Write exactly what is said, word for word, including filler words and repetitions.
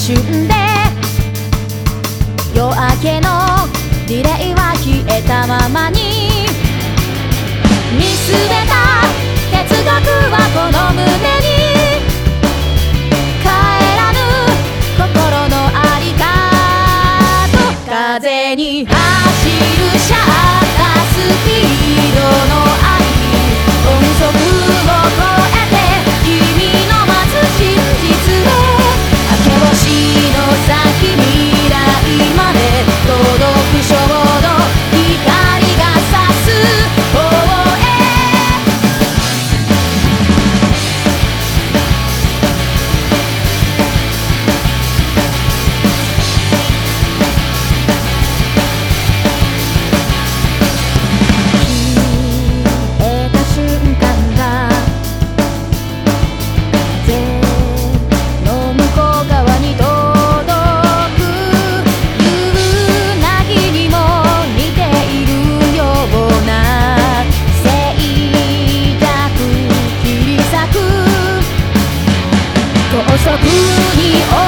瞬で夜明けのリレーは消えたままに見据えた哲学はこの胸に帰らぬ心のありかと風に走るシャッタースピードの愛音速を超えて君の待つ真実へ明け星の先未来まで届く衝動光が差す方へ高速に